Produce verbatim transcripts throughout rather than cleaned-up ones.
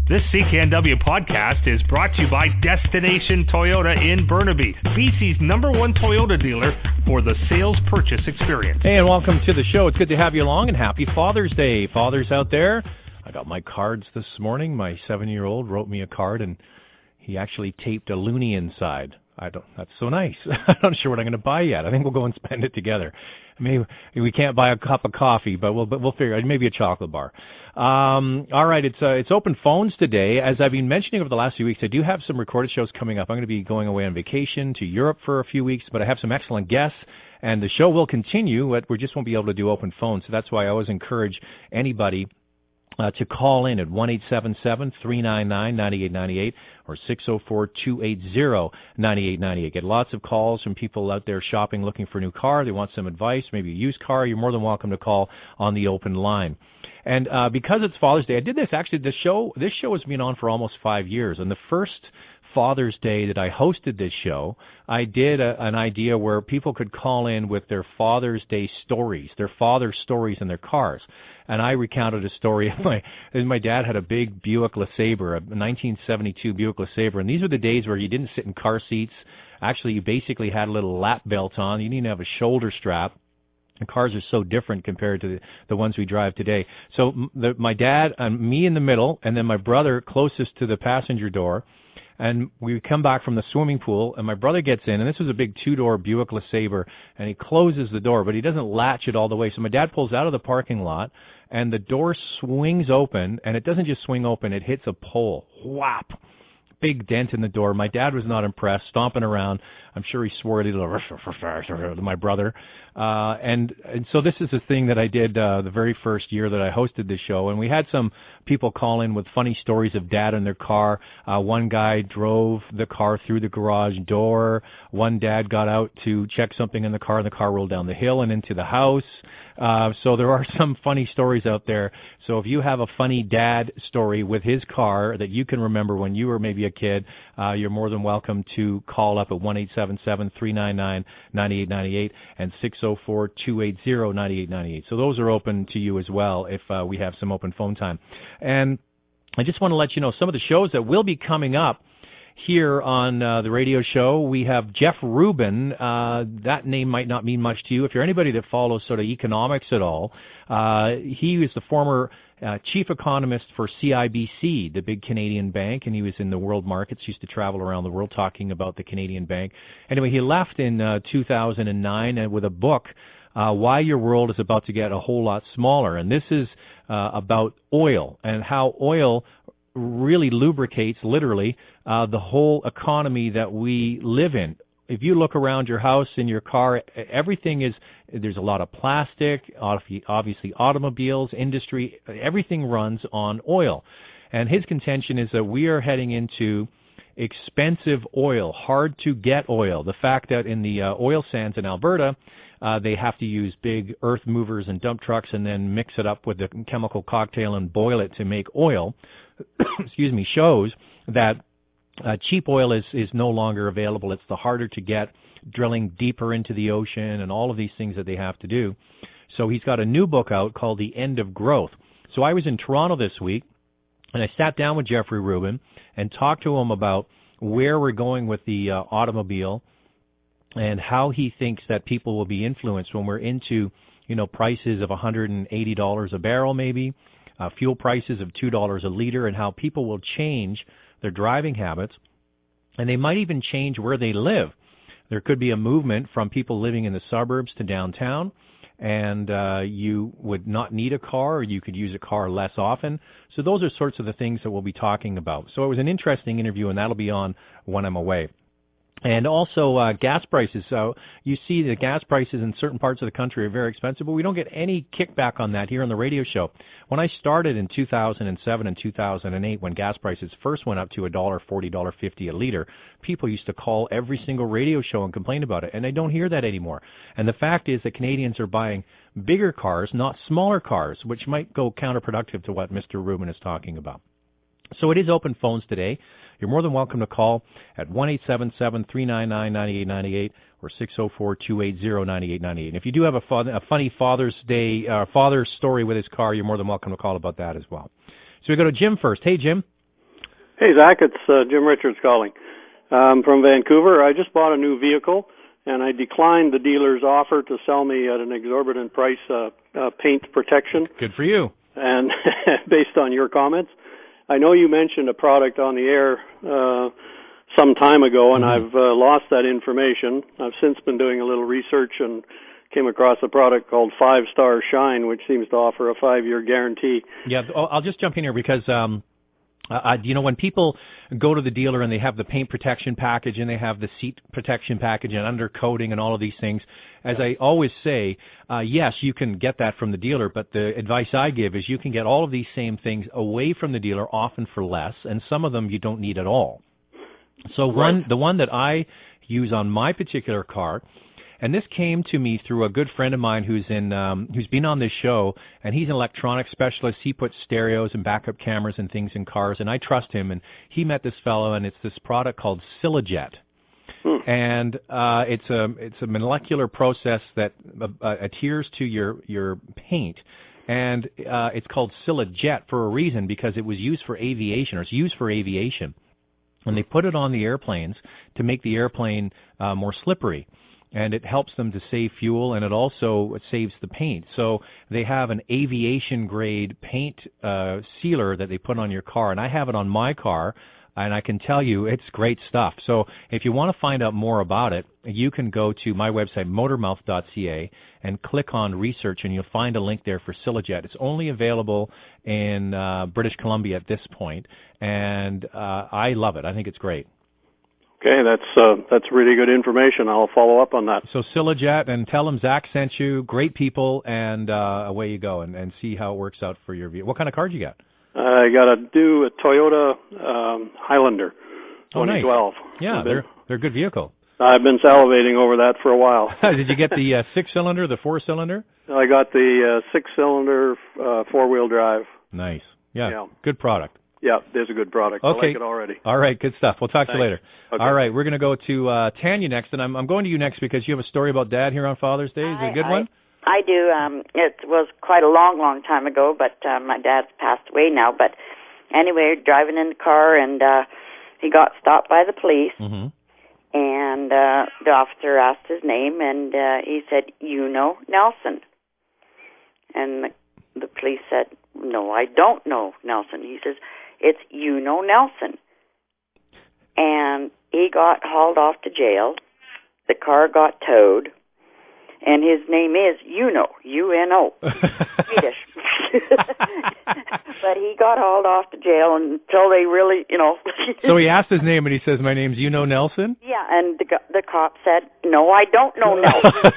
This C K N W podcast is brought to you by Destination Toyota in Burnaby, B C's number one Toyota dealer for the sales purchase experience. Hey, and welcome to the show. It's good to have you along, and happy Father's Day. Fathers out there, I got my cards this morning. My seven-year-old wrote me a card, and he actually taped a loonie inside. I don't. That's so nice. I'm not sure what I'm going to buy yet. I think we'll go and spend it together. Maybe we can't buy a cup of coffee, but we'll but we'll figure out. Maybe a chocolate bar. Um, all right, it's uh, it's open phones today. As I've been mentioning over the last few weeks, I do have some recorded shows coming up. I'm going to be going away on vacation to Europe for a few weeks, but I have some excellent guests, and the show will continue. But we just won't be able to do open phones, so that's why I always encourage anybody Uh, to call in at one eight seven seven, three nine nine, nine eight nine eight or six oh four, two eight zero, nine eight nine eight. Get lots of calls from people out there shopping, looking for a new car. They want some advice, maybe a used car. You're more than welcome to call on the open line. And uh, because it's Father's Day, I did this actually. The show, this show has been on for almost five years, and the first Father's Day that I hosted this show, I did a, an idea where people could call in with their Father's Day stories, their father's stories in their cars. And I recounted a story. My my dad had a big Buick LeSabre, a nineteen seventy-two Buick LeSabre, and these were the days where you didn't sit in car seats. Actually, you basically had a little lap belt on. You didn't have a shoulder strap. The cars are so different compared to the, the ones we drive today. So the, my dad and me in the middle, and then my brother closest to the passenger door. And we come back from the swimming pool, and my brother gets in, and this was a big two-door Buick LeSabre, and he closes the door, but he doesn't latch it all the way. So my dad pulls out of the parking lot, and the door swings open, and it doesn't just swing open, it hits a pole. Whap! Big dent in the door. My dad was not impressed, stomping around. I'm sure he swore to my brother. Uh, and, and so this is a thing that I did uh, the very first year that I hosted this show. And we had some people call in with funny stories of dad in their car. Uh, one guy drove the car through the garage door. One dad got out to check something in the car, and the car rolled down the hill and into the house. Uh, so there are some funny stories out there. So if you have a funny dad story with his car that you can remember when you were maybe a kid, uh, you're more than welcome to call up at one eight seven seven, three nine nine, nine eight nine eight and six oh four, two eight zero, nine eight nine eight. So those are open to you as well if uh, we have some open phone time. And I just want to let you know some of the shows that will be coming up here on uh, the radio show. We have Jeff Rubin. Uh, that name might not mean much to you. If you're anybody that follows sort of economics at all, uh, he was the former uh, chief economist for C I B C, the big Canadian bank, and he was in the world markets, used to travel around the world talking about the Canadian bank. Anyway, he left in uh, two thousand nine and with a book, uh, Why Your World is About to Get a Whole Lot Smaller. And this is uh, about oil and how oil really lubricates, literally, uh, the whole economy that we live in. If you look around your house, in your car, everything is, there's a lot of plastic, obviously automobiles, industry, everything runs on oil. And his contention is that we are heading into expensive oil, hard to get oil. The fact that in the uh, oil sands in Alberta, Uh, they have to use big earth movers and dump trucks and then mix it up with a chemical cocktail and boil it to make oil, excuse me, shows that uh, cheap oil is, is no longer available. It's the harder to get, drilling deeper into the ocean and all of these things that they have to do. So he's got a new book out called The End of Growth. So I was in Toronto this week, and I sat down with Jeffrey Rubin and talked to him about where we're going with the uh, automobile and how he thinks that people will be influenced when we're into, you know, prices of one hundred eighty dollars a barrel maybe, uh, fuel prices of two dollars a liter, and how people will change their driving habits, and they might even change where they live. There could be a movement from people living in the suburbs to downtown, and uh, you would not need a car, or you could use a car less often. So those are sorts of the things that we'll be talking about. So it was an interesting interview, and that'll be on when I'm away. And also uh, gas prices. So you see the gas prices in certain parts of the country are very expensive, but we don't get any kickback on that here on the radio show. When I started in two thousand seven and two thousand eight, when gas prices first went up to one dollar forty, one dollar fifty a liter, people used to call every single radio show and complain about it, and I don't hear that anymore. And the fact is that Canadians are buying bigger cars, not smaller cars, which might go counterproductive to what Mister Rubin is talking about. So it is open phones today. You're more than welcome to call at one eight seven seven, three nine nine, nine eight nine eight or six oh four, two eight zero, nine eight nine eight. And if you do have a, fa- a funny Father's Day, uh, father's story with his car, you're more than welcome to call about that as well. So we go to Jim first. Hey, Jim. Hey, Zach, it's uh, Jim Richards calling um, from Vancouver. I just bought a new vehicle, and I declined the dealer's offer to sell me at an exorbitant price uh, uh, paint protection. Good for you. And based on your comments, I know you mentioned a product on the air uh, some time ago, and mm-hmm. I've uh, lost that information. I've since been doing a little research and came across a product called Five Star Shine, which seems to offer a five-year guarantee. Yeah, I'll just jump in here because... Um Uh, you know, when people go to the dealer and they have the paint protection package and they have the seat protection package and undercoating and all of these things, as I always say, uh, yes, you can get that from the dealer, but the advice I give is you can get all of these same things away from the dealer, often for less, and some of them you don't need at all. So one, right. the one that I use on my particular car, and this came to me through a good friend of mine who's in um, who's been on this show, and he's an electronics specialist. He puts stereos and backup cameras and things in cars, and I trust him. And he met this fellow, and it's this product called Silajet, hmm. and uh, it's a it's a molecular process that uh, adheres to your your paint, and uh, it's called Silajet for a reason because it was used for aviation, or it's used for aviation, and they put it on the airplanes to make the airplane uh, more slippery. And it helps them to save fuel, and it also saves the paint. So they have an aviation-grade paint uh, sealer that they put on your car, and I have it on my car, and I can tell you it's great stuff. So if you want to find out more about it, you can go to my website, motormouth dot c a, and click on research, and you'll find a link there for Silajet. It's only available in uh, British Columbia at this point, and uh, I love it. I think it's great. Okay, that's uh, that's really good information. I'll follow up on that. So Silajet, and tell them Zach sent you. Great people, and uh, away you go, and, and see how it works out for your vehicle. What kind of car did you get? Uh, I got a do a Toyota um, Highlander, twenty twelve. Oh, nice. Yeah, they're they're a good vehicle. I've been salivating over that for a while. Did you get the uh, six-cylinder, the four-cylinder? I got the uh, six-cylinder uh, four-wheel drive. Nice. Yeah, yeah, good product. Yeah, there's a good product. Okay. I like it already. All right, good stuff. We'll talk Thanks. to you later. Okay. All right, we're going to go to uh, Tanya next, and I'm, I'm going to you next because you have a story about Dad here on Father's Day. Is it a good I, one? I do. Um, it was quite a long, long time ago, but uh, my dad's passed away now. But anyway, driving in the car, and uh, he got stopped by the police, mm-hmm. and uh, the officer asked his name, and uh, he said, "You know Nelson?" And the, the police said, "No, I don't know Nelson." He says, "It's you know Nelson." And he got hauled off to jail. The car got towed. And his name is Uno, U N O, Swedish. But he got hauled off to jail until they really, you know. So he asked his name, and he says, "My name's Uno Nelson?" Yeah, and the, the cop said, "No, I don't know Nelson."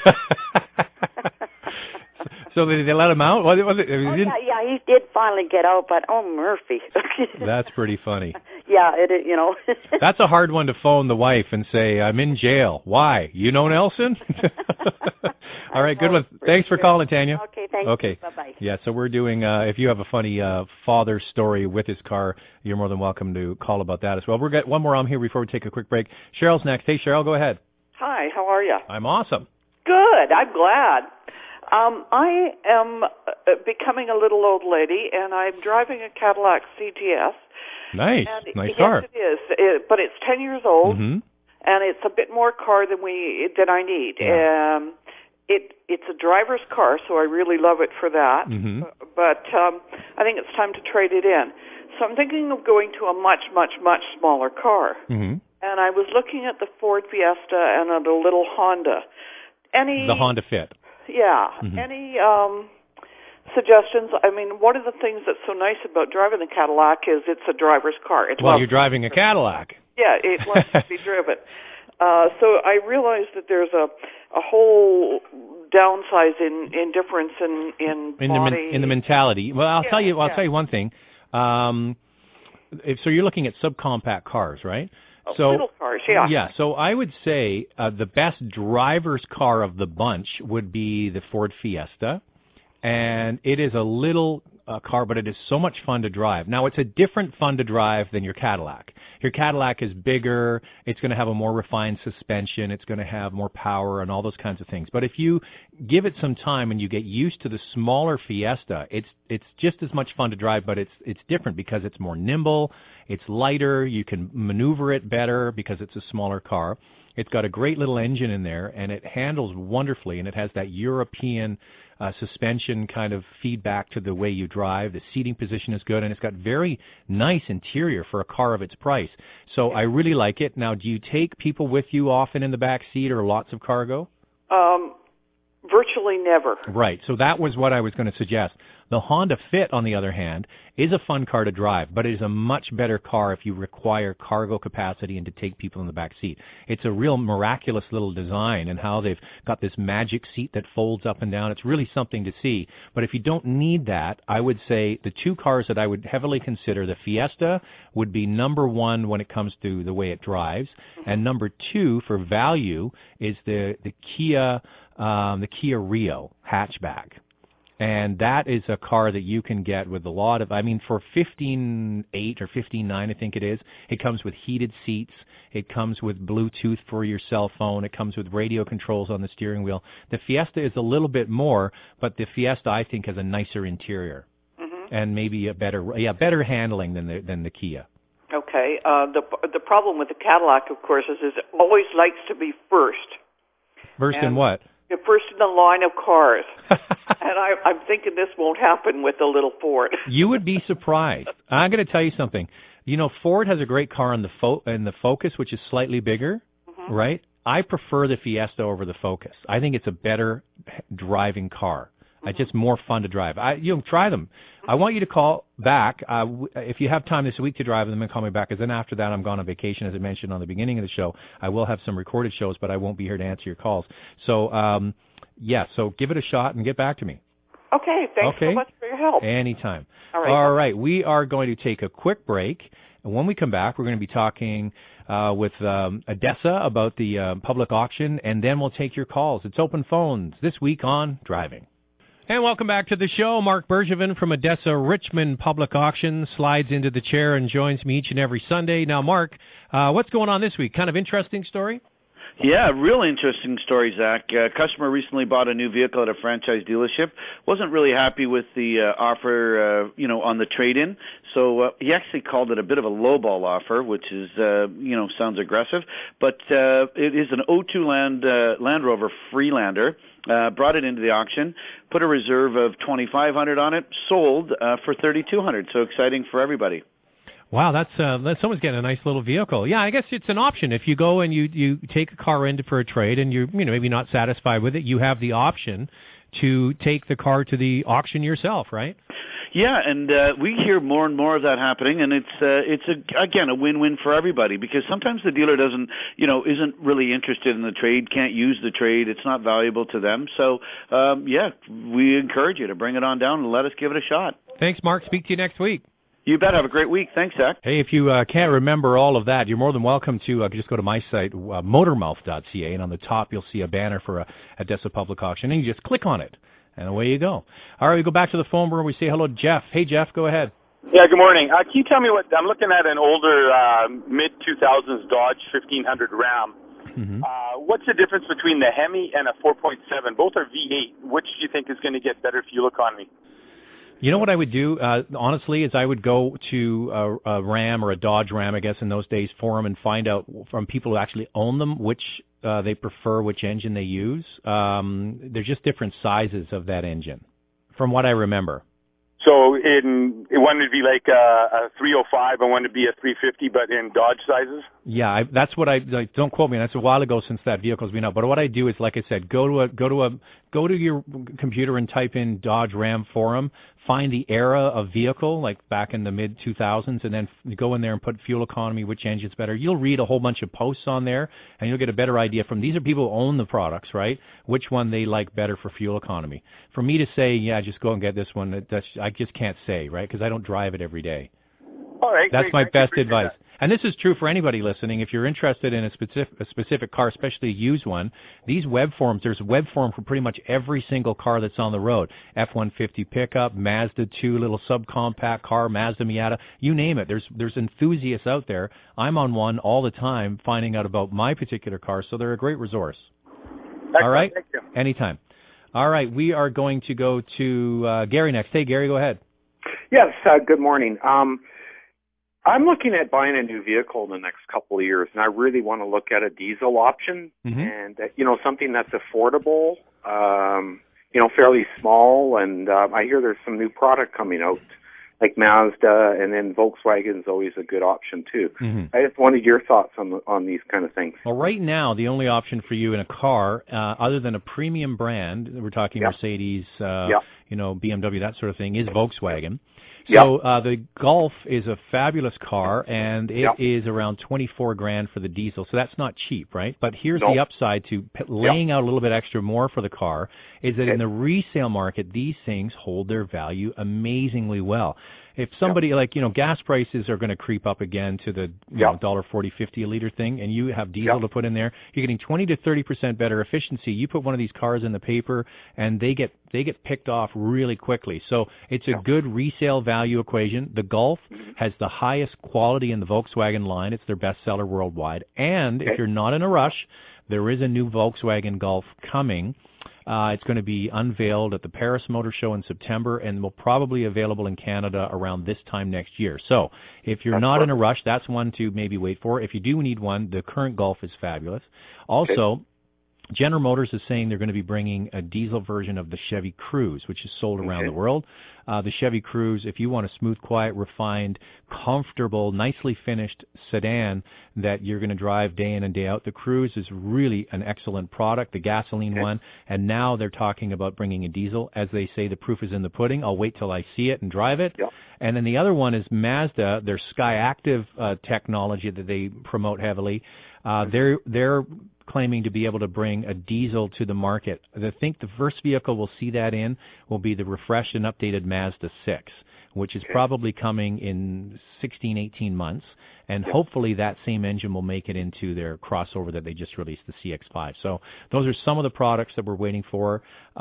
So they, they let him out? Was it, was it, oh, yeah, yeah, he did finally get out, but oh, Murphy. That's pretty funny. Yeah, it, you know. That's a hard one to phone the wife and say, "I'm in jail." Why? You know Nelson? All right, good one. Thanks for calling, Tanya. Okay, thank okay. you. Bye-bye. Yeah, so we're doing, uh, if you have a funny uh, father story with his car, you're more than welcome to call about that as well. We'll get one more on here before we take a quick break. Cheryl's next. Hey, Cheryl, go ahead. Hi, how are you? I'm awesome. Good, I'm glad. Um, I am uh, becoming a little old lady, and I'm driving a Cadillac C T S. Nice, and nice yes, car. Yes, it is, it, but it's ten years old, mm-hmm. and it's a bit more car than we than I need. Yeah. Um, it it's a driver's car, so I really love it for that. Mm-hmm. But um, I think it's time to trade it in. So I'm thinking of going to a much, much, much smaller car. Mm-hmm. And I was looking at the Ford Fiesta and at a little Honda. Any the Honda Fit. Yeah. Mm-hmm. Any um, suggestions? I mean, one of the things that's so nice about driving the Cadillac is it's a driver's car. It well, you're driving a Cadillac. Yeah, it wants to be driven. Uh, so I realized that there's a a whole downsize in, in difference in in in body. the in the mentality. Well, I'll yeah, tell you. I'll yeah. tell you one thing. Um, if, so you're looking at subcompact cars, right? Oh, so little cars, yeah. Yeah. So I would say uh, the best driver's car of the bunch would be the Ford Fiesta, and it is a little a car, but it is so much fun to drive. Now, it's a different fun to drive than your Cadillac. Your Cadillac is bigger. It's going to have a more refined suspension. It's going to have more power and all those kinds of things. But if you give it some time and you get used to the smaller Fiesta, it's it's just as much fun to drive, but it's it's different because it's more nimble, it's lighter, you can maneuver it better because it's a smaller car. It's got a great little engine in there, and it handles wonderfully, and it has that European uh, suspension kind of feedback to the way you drive. The seating position is good, and it's got very nice interior for a car of its price. So I really like it. Now, do you take people with you often in the back seat or lots of cargo? Um, virtually never. Right. So that was what I was going to suggest. The Honda Fit, on the other hand, is a fun car to drive, but it is a much better car if you require cargo capacity and to take people in the back seat. It's a real miraculous little design and how they've got this magic seat that folds up and down. It's really something to see. But if you don't need that, I would say the two cars that I would heavily consider, the Fiesta would be number one when it comes to the way it drives, and number two for value is the the Kia um, the Kia Rio hatchback. And that is a car that you can get with a lot of, I mean, for fifteen eight or fifteen nine, I think it is, it comes with heated seats. It comes with Bluetooth for your cell phone. It comes with radio controls on the steering wheel. The Fiesta is a little bit more, but the Fiesta, I think, has a nicer interior mm-hmm. and maybe a better, yeah, better handling than the than the Kia. Okay. Uh, the the problem with the Cadillac, of course, is, is it always likes to be first. First and in what? First in the line of cars. And I, I'm thinking this won't happen with the little Ford. You would be surprised. I'm going to tell you something. You know, Ford has a great car in the fo- in the Focus, which is slightly bigger, mm-hmm. right? I prefer the Fiesta over the Focus. I think it's a better driving car. Mm-hmm. It's just more fun to drive. I, you know, try them. Mm-hmm. I want you to call back uh, w- if you have time this week to drive them, and call me back. Because then after that, I'm gone on vacation, as I mentioned on the beginning of the show. I will have some recorded shows, but I won't be here to answer your calls. So, um, yeah, so give it a shot and get back to me. Okay, thanks okay. so much for your help. Anytime. All right. All right, we are going to take a quick break. And when we come back, we're going to be talking uh, with um, ADESA about the uh, public auction, and then we'll take your calls. It's open phones this week on Driving. And welcome back to the show. Mark Bergevin from ADESA Richmond Public Auction slides into the chair and joins me each and every Sunday. Now, Mark, uh, what's going on this week? Kind of interesting story? Yeah, real interesting story, Zach. A customer recently bought a new vehicle at a franchise dealership. Wasn't really happy with the uh, offer, uh, you know, on the trade-in. So uh, he actually called it a bit of a lowball offer, which is, uh, you know, sounds aggressive. But uh, it is an oh two Land uh, Land Rover Freelander. Uh, brought it into the auction, put a reserve of twenty-five hundred dollars on it, sold uh, for thirty-two hundred dollars. So exciting for everybody. Wow, that's uh, that someone's getting a nice little vehicle. Yeah, I guess it's an option. If you go and you, you take a car in for a trade and you're you know maybe not satisfied with it, you have the option to take the car to the auction yourself, right? Yeah, and uh, we hear more and more of that happening, and it's uh, it's a, again a win-win for everybody, because sometimes the dealer doesn't you know isn't really interested in the trade, can't use the trade, it's not valuable to them. So um, yeah, we encourage you to bring it on down and let us give it a shot. Thanks, Mark. Speak to you next week. You bet. Have a great week. Thanks, Zach. Hey, if you uh, can't remember all of that, you're more than welcome to uh, just go to my site, uh, motormouth dot c a, and on the top you'll see a banner for a ADESA Public Auction, and you just click on it, and away you go. All right, we go back to the phone where we say hello to Jeff. Hey, Jeff, go ahead. Yeah, good morning. Uh, can you tell me what, I'm looking at an older uh, mid two thousands Dodge fifteen hundred Ram. Mm-hmm. Uh, what's the difference between the Hemi and a four point seven? Both are V eight. Which do you think is going to get better fuel economy? You know what I would do, uh, honestly, is I would go to a, a Ram or a Dodge Ram, I guess, in those days, forum, and find out from people who actually own them which uh, they prefer, which engine they use. Um, they're just different sizes of that engine, from what I remember. So in one would be like a, a three oh five and one would be a three fifty, but in Dodge sizes? Yeah, I, that's what I like, don't quote me. That's a while ago since that vehicle's been out. But what I do is, like I said, go to a go to a go to your computer and type in Dodge Ram forum, find the era of vehicle, like back in the mid two thousands, and then go in there and put fuel economy, which engine's better. You'll read a whole bunch of posts on there, and you'll get a better idea from, these are people who own the products, right, which one they like better for fuel economy. For me to say, yeah, just go and get this one, that's, I just can't say, right, because I don't drive it every day. All right. That's great. my Thank best advice. That. And this is true for anybody listening. If you're interested in a specific, a specific car, especially a used one, these web forms, there's a web form for pretty much every single car that's on the road. F one fifty pickup, Mazda two little subcompact car, Mazda Miata, you name it. There's there's enthusiasts out there. I'm on one all the time finding out about my particular car, so they're a great resource. Excellent. All right? Thank you. Anytime. All right, we are going to go to uh, Gary next. Hey, Gary, go ahead. Yes, uh, good morning. Um, I'm looking at buying a new vehicle in the next couple of years, and I really want to look at a diesel option Mm-hmm. and, uh, you know, something that's affordable, um, you know, fairly small. And uh, I hear there's some new product coming out, like Mazda, and then Volkswagen's always a good option, too. Mm-hmm. I just wanted your thoughts on on these kind of things. Well, right now, the only option for you in a car, uh, other than a premium brand, we're talking Yeah. Mercedes, uh, Yeah. you know, B M W, that sort of thing, is Volkswagen. Yeah. So uh, the Golf is a fabulous car, and it Yeah. is around twenty-four grand for the diesel. So that's not cheap, right? But here's No. the upside to p- laying out a little bit extra more for the car, is that Okay. in the resale market, these things hold their value amazingly well. If somebody like, you know, gas prices are going to creep up again to the you Yeah. know, one dollar forty, fifty a liter thing, and you have diesel Yeah. to put in there, you're getting twenty to thirty percent better efficiency. You put one of these cars in the paper, and they get they get picked off really quickly. So it's a Yeah. good resale value equation. The Golf Mm-hmm. has the highest quality in the Volkswagen line. It's their best seller worldwide. And Okay. if you're not in a rush, there is a new Volkswagen Golf coming. Uh, it's going to be unveiled at the Paris Motor Show in September and will probably be available in Canada around this time next year. So if you're That's not in a perfect. rush, that's one to maybe wait for. If you do need one, the current Golf is fabulous. Also, General Motors is saying they're going to be bringing a diesel version of the Chevy Cruze, which is sold around Okay. the world. Uh, the Chevy Cruze, if you want a smooth, quiet, refined, comfortable, nicely finished sedan that you're going to drive day in and day out, the Cruze is really an excellent product, the gasoline Okay. one. And now they're talking about bringing a diesel. As they say, the proof is in the pudding. I'll wait till I see it and drive it. Yeah. And then the other one is Mazda, their Sky Active uh, technology that they promote heavily. Uh, they're they're claiming to be able to bring a diesel to the market. I think the first vehicle we'll see that in will be the refreshed and updated Mazda six, which is Okay. probably coming in sixteen, eighteen months. And Yeah. hopefully that same engine will make it into their crossover that they just released, the C X five. So those are some of the products that we're waiting for.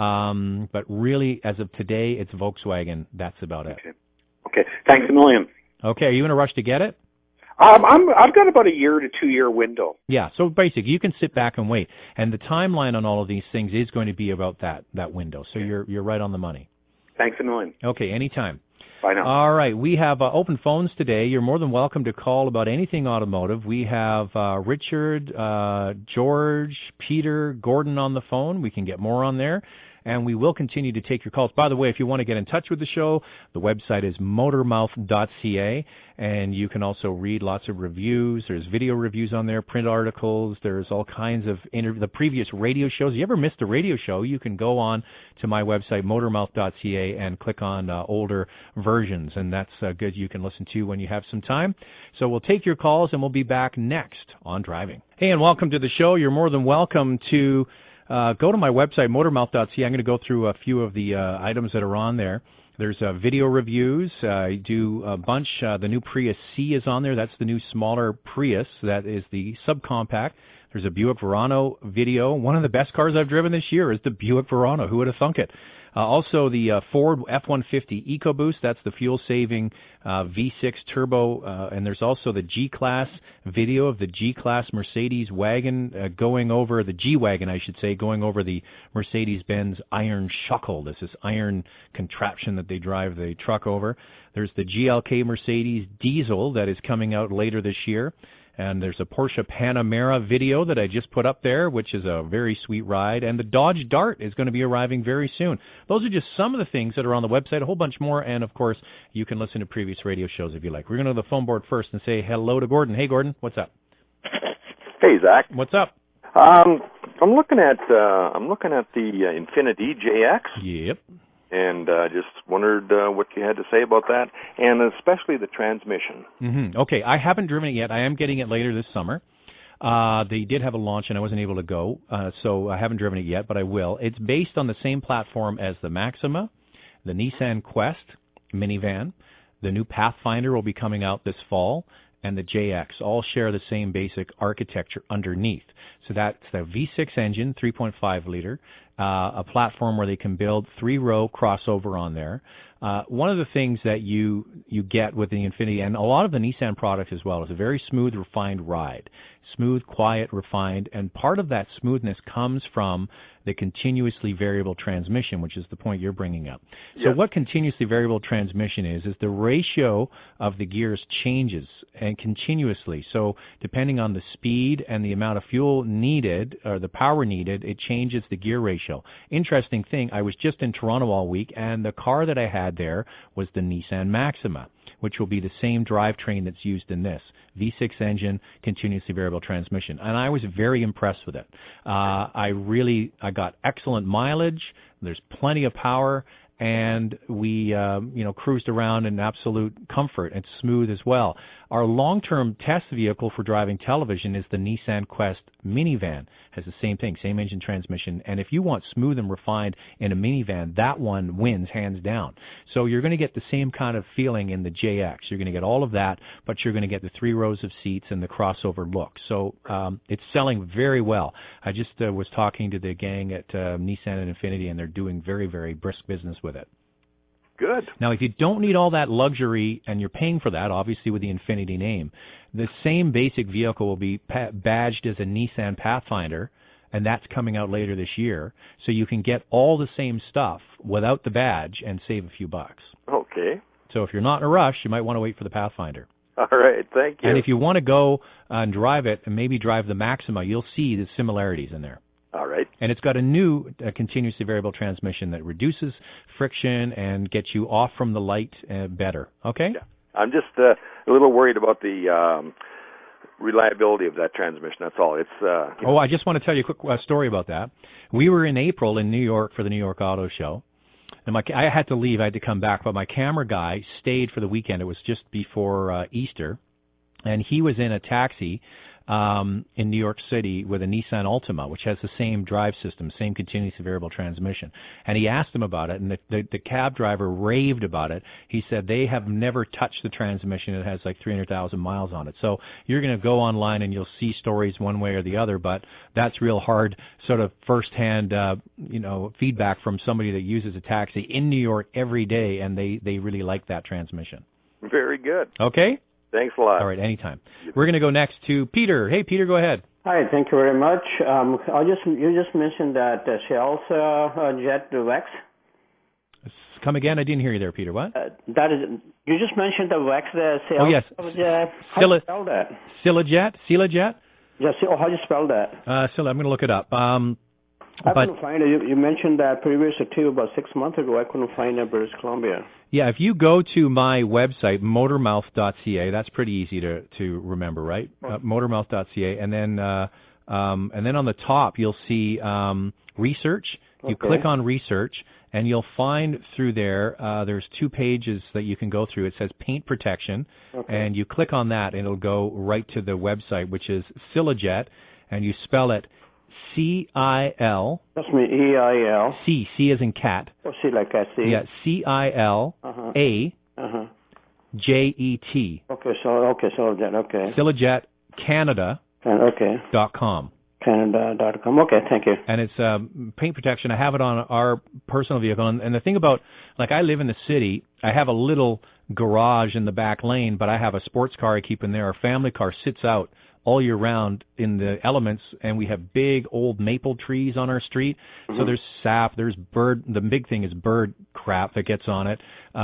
Um, but really, as of today, it's Volkswagen. That's about it. Okay. Okay. Thanks a million. Okay, are you in a rush to get it? Um, I'm, I've got about a year to two year window. Yeah, so basically you can sit back and wait. And the timeline on all of these things is going to be about that that window. So you're you're right on the money. Thanks a million. Okay, anytime. Bye now. All right, we have uh, open phones today. You're more than welcome to call about anything automotive. We have uh, Richard, uh, George, Peter, Gordon on the phone. We can get more on there. And we will continue to take your calls. By the way, if you want to get in touch with the show, the website is motormouth dot c a, and you can also read lots of reviews. There's video reviews on there, print articles. There's all kinds of inter- the previous radio shows. If you ever missed a radio show, you can go on to my website, motormouth dot c a, and click on uh, older versions, and that's uh, good. You can listen to when you have some time. So we'll take your calls, and we'll be back next on Driving. Hey, and welcome to the show. You're more than welcome to Uh, go to my website, motormouth dot c a. I'm going to go through a few of the uh, items that are on there. There's uh, video reviews. Uh, I do a bunch. Uh, the new Prius C is on there. That's the new smaller Prius. That is the subcompact. There's a Buick Verano video. One of the best cars I've driven this year is the Buick Verano. Who would have thunk it? Uh, also, the uh, Ford F one fifty EcoBoost. That's the fuel-saving uh, V six turbo. Uh, and there's also the G-Class video of the G-Class Mercedes wagon uh, going over, the G-Wagon, I should say, going over the Mercedes-Benz Iron Shuckle. This is iron contraption that they drive the truck over. There's the G L K Mercedes diesel that is coming out later this year. And there's a Porsche Panamera video that I just put up there, which is a very sweet ride. And the Dodge Dart is going to be arriving very soon. Those are just some of the things that are on the website, a whole bunch more. And, of course, you can listen to previous radio shows if you like. We're going to go to the phone board first and say hello to Gordon. Hey, Gordon, what's up? Hey, Zach. What's up? Um, I'm looking at uh, I'm looking at the uh, Infiniti J X. Yep. And uh, just wondered uh, what you had to say about that, and especially the transmission. Mm-hmm. Okay, I haven't driven it yet. I am getting it later this summer. Uh, they did have a launch, and I wasn't able to go, uh, so I haven't driven it yet, but I will. It's based on the same platform as the Maxima, the Nissan Quest minivan. The new Pathfinder will be coming out this fall, and the J X all share the same basic architecture underneath. So that's the V six engine, three point five liter, uh, a platform where they can build three-row crossover on there. Uh, one of the things that you you get with the Infiniti, and a lot of the Nissan products as well, is a very smooth, refined ride. Smooth, quiet, refined, and part of that smoothness comes from the continuously variable transmission, which is the point you're bringing up. So Yes. what continuously variable transmission is, is the ratio of the gears changes and continuously. So depending on the speed and the amount of fuel needed, or the power needed, it changes the gear ratio. Interesting thing, I was just in Toronto all week, and the car that I had there was the Nissan Maxima, which will be the same drivetrain that's used in this. V six engine, continuously variable transmission. And I was very impressed with it. Uh, I really, I got excellent mileage. There's plenty of power. And we, uh, you know, cruised around in absolute comfort and smooth as well. Our long-term test vehicle for driving television is the Nissan Quest minivan. Has the same thing, same engine, transmission. And if you want smooth and refined in a minivan, that one wins hands down. So you're going to get the same kind of feeling in the J X. You're going to get all of that, but you're going to get the three rows of seats and the crossover look. So um, it's selling very well. I just uh, was talking to the gang at uh, Nissan and Infiniti, and they're doing very, very brisk business with it. Good. Now, if you don't need all that luxury, and you're paying for that, obviously with the Infiniti name, the same basic vehicle will be pa- badged as a Nissan Pathfinder, and that's coming out later this year. So you can get all the same stuff without the badge and save a few bucks. Okay. So if you're not in a rush, you might want to wait for the Pathfinder. All right. Thank you. And if you want to go uh, and drive it, and maybe drive the Maxima, you'll see the similarities in there. All right. And it's got a new uh, continuously variable transmission that reduces friction and gets you off from the light uh, better. Okay? Yeah. I'm just uh, a little worried about the um, reliability of that transmission. That's all. It's. Uh, oh, I just want to tell you a quick uh, story about that. We were in April in New York for the New York Auto Show. And my, I had to leave. I had to come back. But my camera guy stayed for the weekend. It was just before uh, Easter. And he was in a taxi um, in New York City with a Nissan Altima, which has the same drive system, same continuously variable transmission. And he asked him about it, and the, the, the cab driver raved about it. He said they have never touched the transmission. It has like three hundred thousand miles on it. So you're going to go online and you'll see stories one way or the other, but that's real hard sort of firsthand, uh, you know, feedback from somebody that uses a taxi in New York every day, and they, they really like that transmission. Very good. Okay? Thanks a lot. All right, anytime. We're going to go next to Peter. Hey, Peter, go ahead. Hi, thank you very much. Um, I just you just mentioned that uh, Shell's uh, uh, Jet Vex. Come again? I didn't hear you there, Peter. What? Uh, that is, you just mentioned the Vex. The Shell. Oh yes. Uh, how Scylla, do you spell that? Scyllajet. Scyllajet. Yes. Oh, how do you spell that? Uh, Scylla. I'm going to look it up. Um, I but, couldn't find it. You, you mentioned that previously too, about six months ago. I couldn't find it in British Columbia. Yeah, if you go to my website, motormouth dot c a, that's pretty easy to, to remember, right? Uh, motormouth dot c a, and then uh, um, and then on the top you'll see um, research. You Okay. click on research, and you'll find through there. Uh, there's two pages that you can go through. It says paint protection, Okay. and you click on that, and it'll go right to the website, which is Scyllajet, and you spell it C I L. That's me. E I L. C. C as in cat. Oh, C like I see. Yeah. C I L A Uh-huh. J E T. Okay. So okay. So that okay. Scyllajet Canada. Okay. Dot com. Canada dot com. Okay. Thank you. And it's um, paint protection. I have it on our personal vehicle. And, and the thing about, like, I live in the city. I have a little garage in the back lane, but I have a sports car I keep in there. Our family car sits out all year round in the elements, and we have big old maple trees on our street. Mm-hmm. So there's sap, there's bird, the big thing is bird crap that gets on it,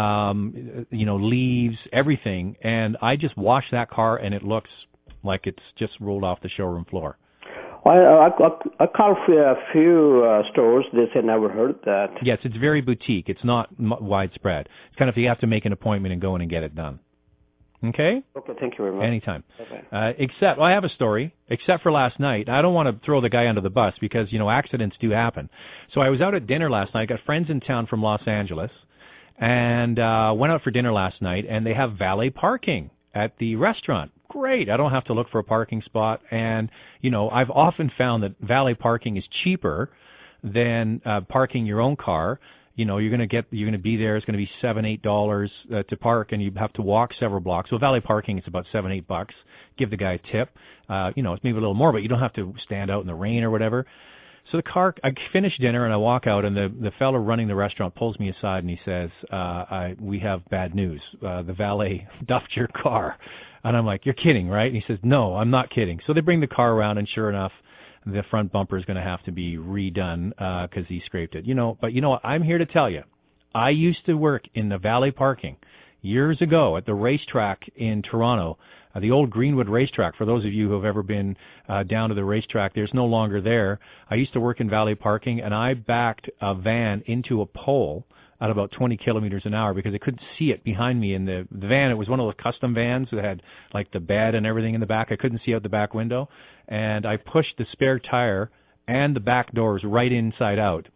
um, you know, leaves, everything. And I just wash that car, and it looks like it's just rolled off the showroom floor. Well, I, I, I called a few uh, stores. They said never heard that. Yes, it's very boutique. It's not m- widespread. It's kind of you have to make an appointment and go in and get it done. Okay? Okay, thank you very much. Anytime. Okay. Uh, except, well, I have a story, except for last night. I don't want to throw the guy under the bus because, you know, accidents do happen. So I was out at dinner last night. I got friends in town from Los Angeles, and uh, went out for dinner last night, and they have valet parking at the restaurant. Great. I don't have to look for a parking spot. And, you know, I've often found that valet parking is cheaper than uh, parking your own car. you know, you're going to get, you're going to be there. It's going to be seven, eight dollars uh, to park, and you have to walk several blocks. So valet parking is about seven, eight bucks. Give the guy a tip. Uh, you know, it's maybe a little more, but you don't have to stand out in the rain or whatever. So the car, I finish dinner and I walk out, and the the fellow running the restaurant pulls me aside and he says, uh, I, "We have bad news. Uh, the valet duffed your car." And I'm like, "You're kidding, right?" And he says, "No, I'm not kidding." So they bring the car around, and sure enough, the front bumper is going to have to be redone because uh, he scraped it. You know, but you know what? I'm here to tell you, I used to work in the valet parking years ago at the racetrack in Toronto. Uh, the old Greenwood racetrack, for those of you who have ever been uh, down to the racetrack, there's no longer there. I used to work in valet parking, and I backed a van into a pole at about twenty kilometers an hour because I couldn't see it behind me in the, the van. It was one of those custom vans that had like the bed and everything in the back. I couldn't see out the back window, and I pushed the spare tire and the back doors right inside out.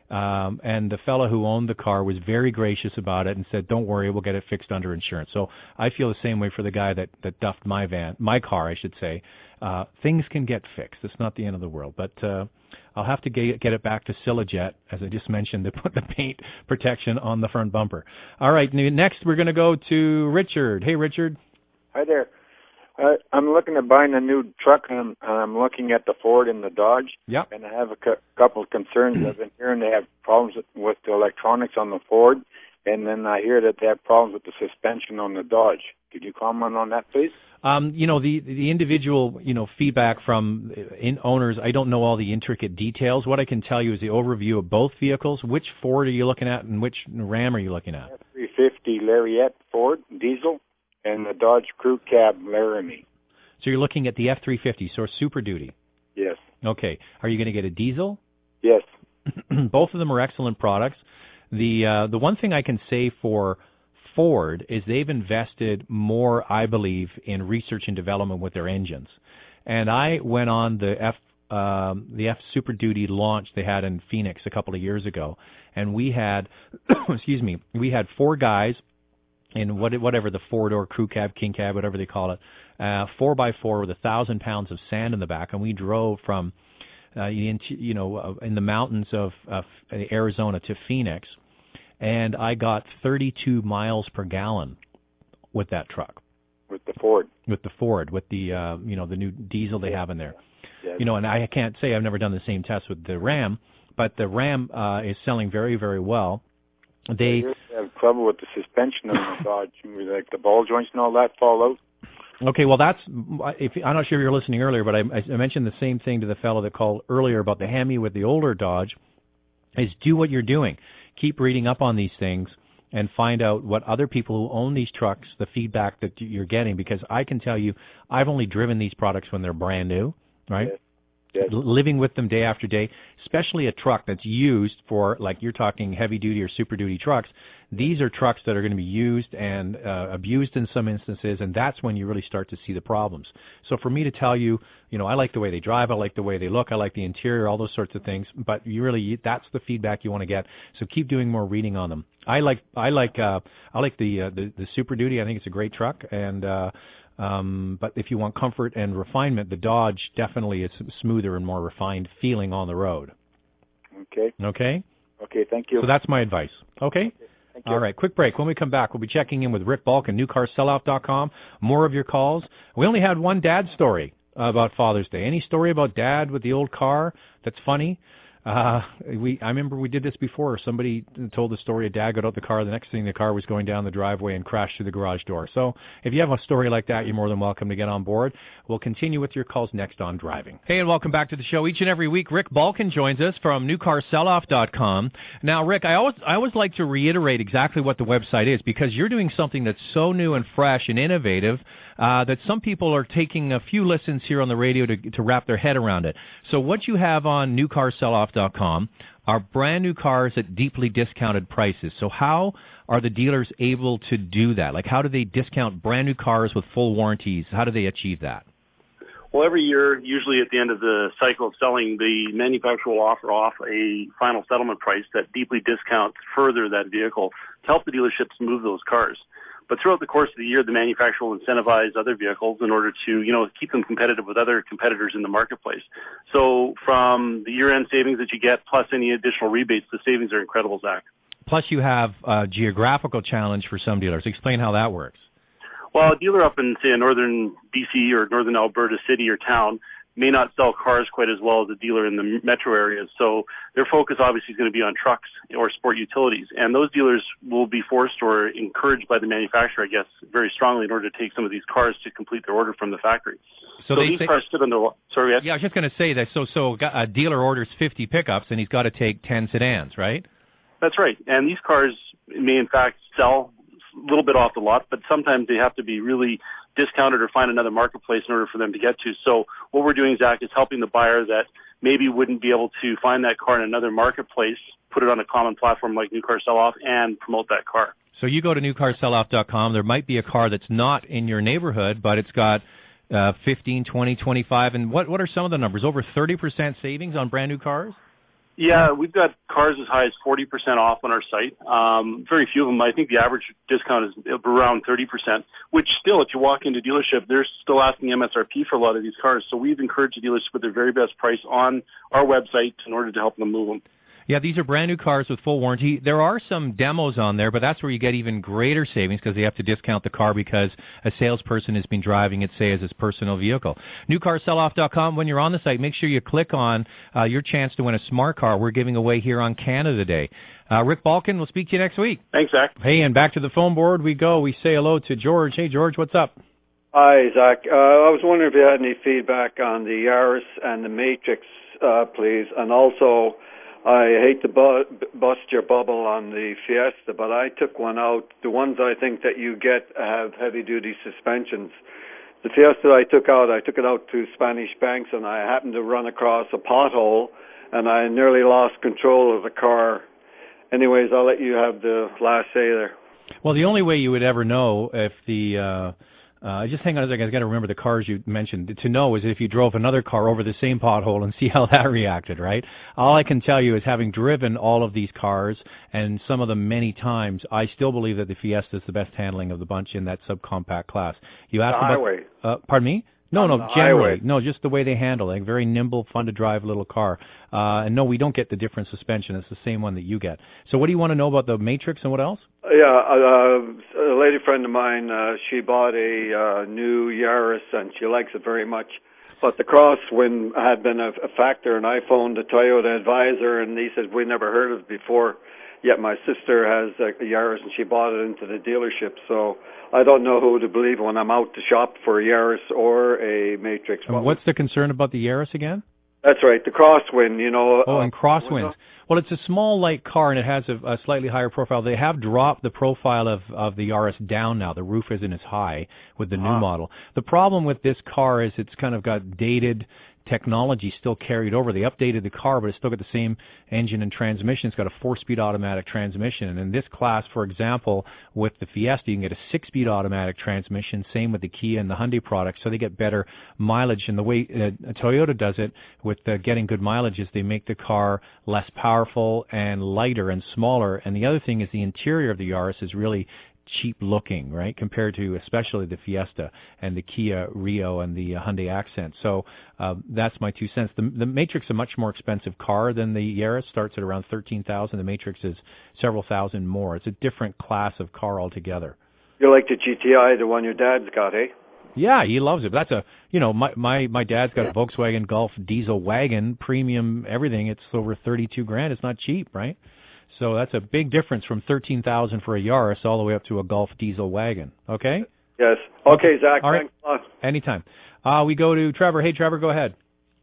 Um, and the fellow who owned the car was very gracious about it and said, "Don't worry, we'll get it fixed under insurance." So I feel the same way for the guy that, that duffed my van, my car, I should say. Uh, things can get fixed. It's not the end of the world. But uh, I'll have to get, get it back to Silajet, as I just mentioned, to put the paint protection on the front bumper. All right, next we're going to go to Richard. Hey, Richard. Hi there. Uh, I'm looking at buying a new truck, and I'm, I'm looking at the Ford and the Dodge. Yep. And I have a cu- couple of concerns. I've been hearing they have problems with the electronics on the Ford, and then I hear that they have problems with the suspension on the Dodge. Could you comment on that, please? Um, you know, the the individual, you know, feedback from in owners, I don't know all the intricate details. What I can tell you is the overview of both vehicles. Which Ford are you looking at, and which Ram are you looking at? F three fifty Lariat Ford diesel and the Dodge Crew Cab Laramie. So you're looking at the F three fifty, so Super Duty. Yes. Okay. Are you going to get a diesel? Yes. Both of them are excellent products. The uh, the one thing I can say for Ford is they've invested more, I believe, in research and development with their engines. And I went on the F um, the F Super Duty launch they had in Phoenix a couple of years ago, and we had, excuse me, we had four guys in what, whatever the four-door crew cab, king cab, whatever they call it, uh, four by four with a thousand pounds of sand in the back, and we drove from, uh, into, you know, uh, in the mountains of uh, Arizona to Phoenix, and I got thirty-two miles per gallon with that truck. With the Ford. With the Ford, with the uh, you know the new diesel they have in there. Yes. You know, and I can't say I've never done the same test with the Ram, but the Ram uh, is selling very, very well. They have trouble with the suspension on the Dodge, like the ball joints and all that fall out. Okay, well that's, if I'm not sure if you were listening earlier, but I, I mentioned the same thing to the fellow that called earlier about the Hemi with the older Dodge, is do what you're doing. Keep reading up on these things and find out what other people who own these trucks, the feedback that you're getting, because I can tell you, I've only driven these products when they're brand new, right? Yes. Yes. Living with them day after day, especially a truck that's used for, like you're talking heavy duty or super duty trucks. These are trucks that are going to be used and uh, abused in some instances, and that's when you really start to see the problems. So for me to tell you, you know, I like the way they drive, I like the way they look, I like the interior, all those sorts of things, but you really, that's the feedback you want to get. So keep doing more reading on them. I like, I like, uh, I like the, uh, the, the Super Duty. I think it's a great truck, and, uh, Um, but if you want comfort and refinement, the Dodge definitely is smoother and more refined feeling on the road. Okay. Okay? Okay, thank you. So that's my advice. Okay? Okay, thank you. All right, quick break. When we come back, we'll be checking in with Rick Balkin, new car sell off dot com. More of your calls. We only had one dad story about Father's Day. Any story about dad with the old car that's funny? Uh, we, I remember we did this before. Somebody told the story of dad got out the car. The next thing, the car was going down the driveway and crashed through the garage door. So if you have a story like that, you're more than welcome to get on board. We'll continue with your calls next on Driving. Hey, and welcome back to the show. Each and every week, Rick Balkin joins us from new car sell off dot com. Now, Rick, I always, I always like to reiterate exactly what the website is, because you're doing something that's so new and fresh and innovative uh, that some people are taking a few listens here on the radio to, to wrap their head around it. So what you have on new car sell off dot com are brand new cars at deeply discounted prices. So how are the dealers able to do that? Like, how do they discount brand new cars with full warranties? How do they achieve that? Well, every year, usually at the end of the cycle of selling, the manufacturer will offer off a final settlement price that deeply discounts further that vehicle to help the dealerships move those cars. But throughout the course of the year, the manufacturer will incentivize other vehicles in order to, you know, keep them competitive with other competitors in the marketplace. So from the year-end savings that you get, plus any additional rebates, the savings are incredible, Zach. Plus, you have a geographical challenge for some dealers. Explain how that works. Well, a dealer up in, say, a northern B C or northern Alberta city or town may not sell cars quite as well as a dealer in the metro areas. So their focus obviously is going to be on trucks or sport utilities. And those dealers will be forced or encouraged by the manufacturer, I guess, very strongly in order to take some of these cars to complete their order from the factory. So, so these say, cars sit on the... Sorry, yes? Yeah, I was just going to say that. So, so a dealer orders fifty pickups and he's got to take ten sedans, right? That's right. And these cars may, in fact, sell a little bit off the lot, but sometimes they have to be really discounted or find another marketplace in order for them to get to. So what we're doing, Zach, is helping the buyer that maybe wouldn't be able to find that car in another marketplace, put it on a common platform like New Car Sell-Off, and promote that car. So you go to new car sell off dot com. There might be a car that's not in your neighborhood, but it's got uh, fifteen, twenty, twenty-five, and what, what are some of the numbers? Over thirty percent savings on brand new cars? Yeah, we've got cars as high as forty percent off on our site. Um, very few of them. I think the average discount is around thirty percent, which still, if you walk into a dealership, they're still asking M S R P for a lot of these cars. So we've encouraged the dealers to put their very best price on our website in order to help them move them. Yeah, these are brand new cars with full warranty. There are some demos on there, but that's where you get even greater savings because they have to discount the car because a salesperson has been driving it, say, as his personal vehicle. new car sell off dot com. When you're on the site, make sure you click on uh, your chance to win a smart car we're giving away here on Canada Day. Uh, Rick Balkin, we'll speak to you next week. Thanks, Zach. Hey, and back to the phone board we go. We say hello to George. Hey, George, what's up? Hi, Zach. Uh, I was wondering if you had any feedback on the Yaris and the Matrix, uh, please, and also... I hate to bu- bust your bubble on the Fiesta, but I took one out. The ones I think that you get have heavy-duty suspensions. The Fiesta I took out, I took it out to Spanish Banks, and I happened to run across a pothole, and I nearly lost control of the car. Anyways, I'll let you have the last say there. Well, the only way you would ever know if the... Uh Uh, just hang on a second. I've got to remember the cars you mentioned. To know is if you drove another car over the same pothole and see how that reacted, right? All I can tell you is having driven all of these cars and some of them many times, I still believe that the Fiesta is the best handling of the bunch in that subcompact class. You asked the about, highway. Uh, pardon me? No, on no, the generally. highway. No, just the way they handle it. Very nimble, fun to drive little car. Uh, and no, we don't get the different suspension. It's the same one that you get. So what do you want to know about the Matrix and what else? Yeah, uh, a lady friend of mine, uh, she bought a uh, new Yaris and she likes it very much. But the crosswind had been a, a factor, and I phoned the Toyota advisor, and he said, we never heard of it before. Yet my sister has a Yaris, and she bought it into the dealership. So I don't know who to believe when I'm out to shop for a Yaris or a Matrix. And what's the concern about the Yaris again? That's right, the crosswind, you know. Oh, uh, and crosswinds. Well, it's a small, light car, and it has a, a slightly higher profile. They have dropped the profile of, of the Yaris down now. The roof isn't as high with the new Ah. model. The problem with this car is it's kind of got dated technology still carried over. They updated the car, but it's still got the same engine and transmission. It's got a four-speed automatic transmission. And in this class, for example, with the Fiesta, you can get a six-speed automatic transmission, same with the Kia and the Hyundai products, so they get better mileage. And the way uh, Toyota does it with uh, getting good mileage is they make the car less powerful and lighter and smaller. And the other thing is the interior of the Yaris is really cheap looking, right, compared to especially the Fiesta and the Kia Rio and the uh, Hyundai Accent. So uh, that's my two cents. The, the Matrix is a much more expensive car than the Yaris. Starts at around thirteen thousand dollars. The Matrix is several thousand more. It's a different class of car altogether. You like the G T I, the one your dad's got, eh? Yeah, he loves it. That's a, you know, my my my dad's got a Volkswagen Golf diesel wagon, premium, everything. It's over thirty-two grand. It's not cheap, right? So that's a big difference from thirteen thousand for a Yaris all the way up to a Golf diesel wagon. Okay? Yes. Okay, Zach. All right. Thanks a lot. Anytime. Uh, we go to Trevor. Hey, Trevor, go ahead.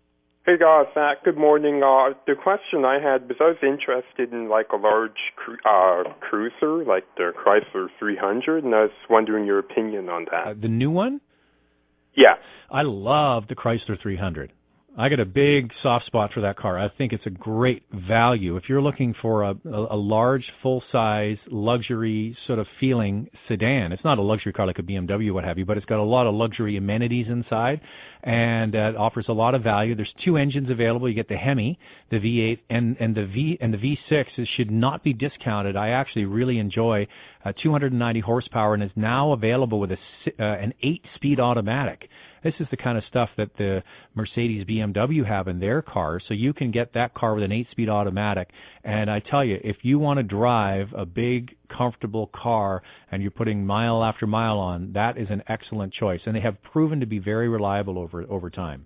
Hey guys, Zach. Good morning. Uh, the question I had was I was interested in like a large cru- uh, cruiser, like the Chrysler three hundred, and I was wondering your opinion on that. Uh, the new one? Yeah. I love the Chrysler three hundred. I got a big soft spot for that car. I think it's a great value. If you're looking for a, a, a large, full-size, luxury sort of feeling sedan, it's not a luxury car like a B M W, what have you, but it's got a lot of luxury amenities inside, and uh, it offers a lot of value. There's two engines available. You get the Hemi, the V eight, and, and the V and the V six. It should not be discounted. I actually really enjoy uh, two hundred ninety horsepower, and is now available with a uh, an eight-speed automatic. This is the kind of stuff that the Mercedes B M W have in their cars, so you can get that car with an eight-speed automatic. And I tell you, if you want to drive a big, comfortable car and you're putting mile after mile on, that is an excellent choice. And they have proven to be very reliable over over time.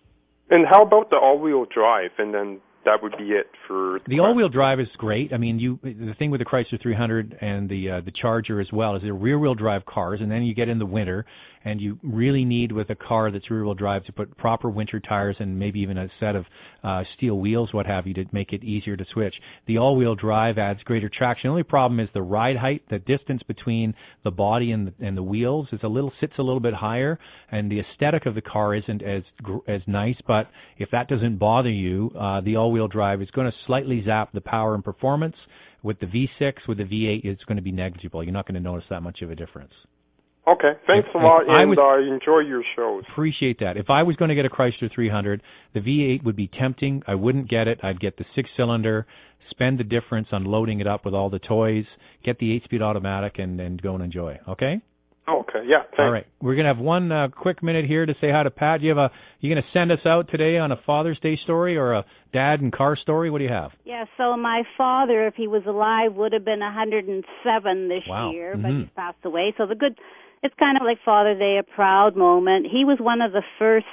And how about the all-wheel drive? And then that would be it for the, the all-wheel drive is great. I mean, you the thing with the Chrysler three hundred and the uh, the Charger as well is they're rear-wheel drive cars, and then you get in the winter, and you really need with a car that's rear-wheel drive to put proper winter tires and maybe even a set of uh, steel wheels, what have you, to make it easier to switch. The all-wheel drive adds greater traction. The only problem is the ride height, the distance between the body and the, and the wheels is a little sits a little bit higher, and the aesthetic of the car isn't as as nice. But if that doesn't bother you, uh, the all-wheel drive is going to slightly zap the power and performance. With the V six, with the V eight, it's going to be negligible. You're not going to notice that much of a difference. Okay, thanks if, a lot, I and was, I uh, enjoy your shows. Appreciate that. If I was going to get a Chrysler three hundred, the V eight would be tempting. I wouldn't get it. I'd get the six-cylinder, spend the difference on loading it up with all the toys, get the eight-speed automatic, and, and go and enjoy. Okay? Okay, yeah, thanks. All right. We're going to have one uh, quick minute here to say hi to Pat. You have a, you going to send us out today on a Father's Day story or a dad and car story? What do you have? Yeah, so my father, if he was alive, would have been one hundred seven this wow. year, mm-hmm. but he's passed away. So the good, it's kind of like Father's Day, a proud moment. He was one of the first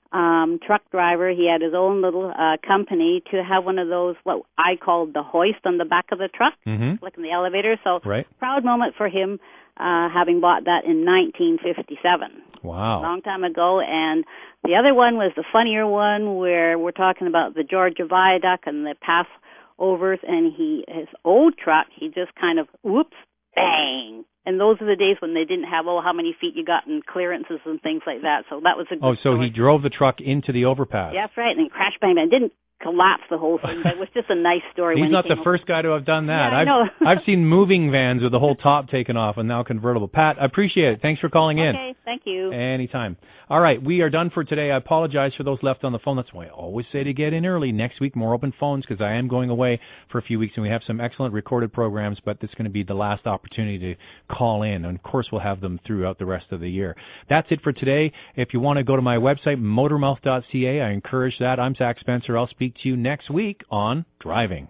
um truck driver. He had his own little uh company to have one of those, what I called the hoist on the back of the truck, mm-hmm. like in the elevator. So right. proud moment for him. Uh, having bought that in nineteen fifty-seven. Wow. A long time ago. And the other one was the funnier one where we're talking about the Georgia Viaduct and the passovers, and he, his old truck, he just kind of, whoops, bang. And those are the days when they didn't have, oh, how many feet you got in clearances and things like that. So that was a good Oh, so story. he drove the truck into the overpass. Yeah, that's right, and then crash bang bang. Didn't collapse the whole thing, but it was just a nice story. He's when not he the came first over. guy to have done that. Yeah, I I've, know. I've seen moving vans with the whole top taken off and now convertible. Pat, I appreciate it. Thanks for calling in. Okay, thank you. Anytime. All right, we are done for today. I apologize for those left on the phone. That's why I always say to get in early. Next week, more open phones because I am going away for a few weeks, and we have some excellent recorded programs, but this is going to be the last opportunity to call in. And, of course, we'll have them throughout the rest of the year. That's it for today. If you want to go to my website, motormouth dot c a, I encourage that. I'm Zach Spencer. I'll speak to you next week on Driving.